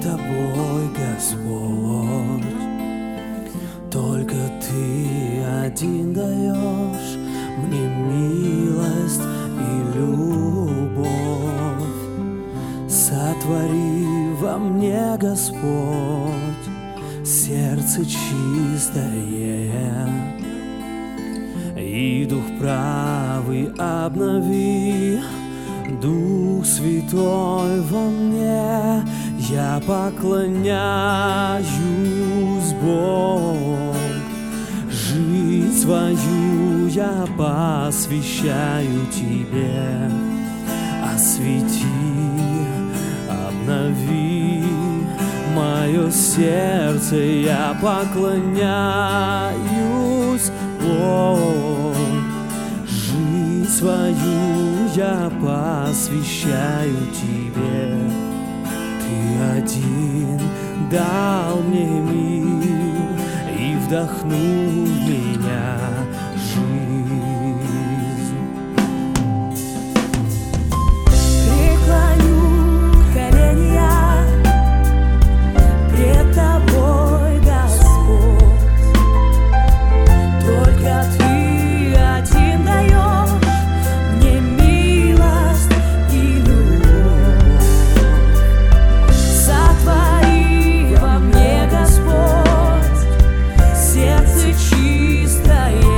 тобой, Господь. Только Ты один даешь мне милость и любовь. Сотвори во мне, Господь, сердце чистое, и дух правый обнови. Дух Святой во мне, я поклоняюсь, Бог. Жизнь свою я посвящаю Тебе. Освети, обнови мое сердце, я поклоняюсь, Бог. Жизнь свою я посвящаю Тебе. Ты один дал мне мир и вдохнул в меня жизнь. Преклоню колени я пред Тобой, Господь. Только Ты один даешь мне милость и любовь. Сотвори во мне, Господь, сердце чистое,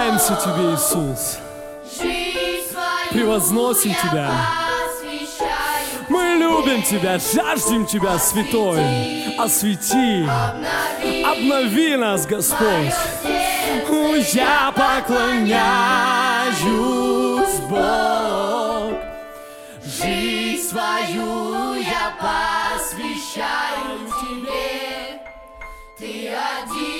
Поклоняемся Тебе, Иисус. Превозносим Тебя. Мы любим Тебя, жаждем Тебя, Святой. Освети, обнови нас, Господь. Я поклоняюсь, Бог. Жизнь свою я посвящаю Тебе. Ты один.